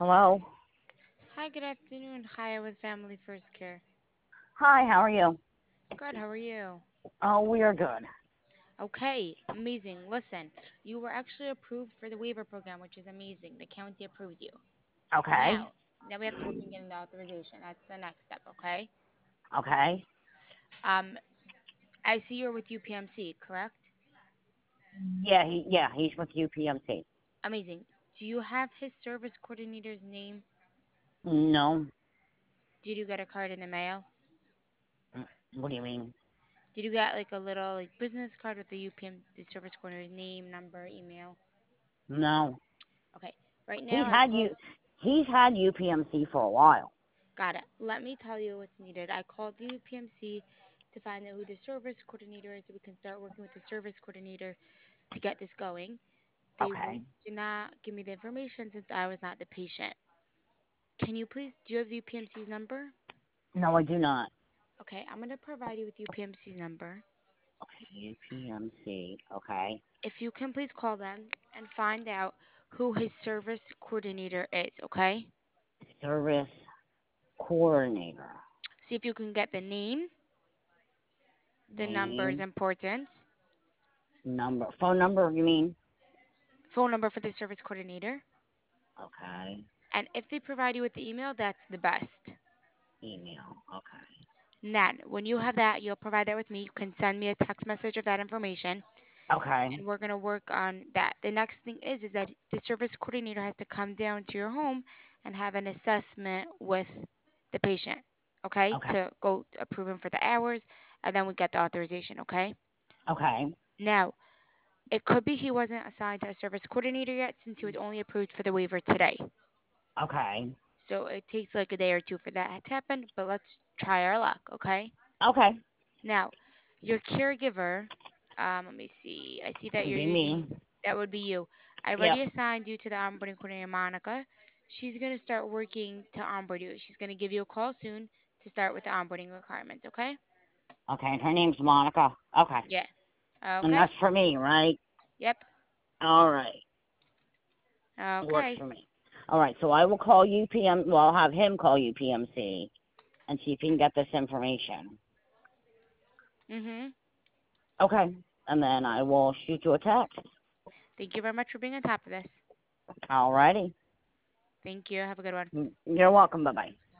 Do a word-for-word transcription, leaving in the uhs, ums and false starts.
Hello. Hi, good afternoon. Hi, with Family First Care. Hi, how are you? Good, how are you? Oh, we are good. Okay, amazing. Listen, you were actually approved for the waiver program, which is amazing. The county approved you. Okay. Now, now we have to work on getting the authorization. That's the next step, okay? Okay. Um, I see you're with U P M C, correct? Yeah, he yeah, he's with U P M C. Amazing. Do you have his service coordinator's name? No. Did you get a card in the mail? Mm, What do you mean? Did you get like a little like business card with the U P M, the service coordinator's name, number, email? No. Okay. Right He's now, I had called. you he's had U P M C for a while. Got it. Let me tell you what's needed. I called the U P M C to find out who the service coordinator is so we can start working with the service coordinator to get this going. They w- Okay. did not give me the information since I was not the patient. Can you please, do you have U P M C's number? No, I do not. Okay, I'm going to provide you with U P M C's number. Okay, U P M C. Okay. If you can please call them and find out who his service coordinator is, okay? Service coordinator. See if you can get the name. The number is Name, important. number, phone number, you mean? Phone number for the service coordinator. Okay. And if they provide you with the email, that's the best. Email. Okay. Then, when you have that, you'll provide that with me. You can send me a text message of that information, Okay. and we're gonna work on that. The next thing is is that the service coordinator has to come down to your home and have an assessment with the patient, okay, Okay. to go approve him for the hours, and then we get the authorization, okay. Okay. Now, it could be he wasn't assigned to a service coordinator yet since he was only approved for the waiver today. Okay. So it takes like a day or two for that to happen, but let's try our luck, okay? Okay. Now, your caregiver, um, let me see. I see that It'd you're be using, me. that would be you. I Yep. already assigned you to the onboarding coordinator, Monica. She's going to start working to onboard you. She's going to give you a call soon to start with the onboarding requirements, okay? Okay, and her name's Monica. Okay. Yeah. And Okay? that's for me, right? Yep. All right. Works Okay. for me. All right, so I will call U P M. Well, I'll have him call U P M C and see if he can get this information. Mm-hmm. Okay. And then I will shoot you a text. Thank you very much for being on top of this. All righty. Thank you. Have a good one. You're welcome. Bye bye.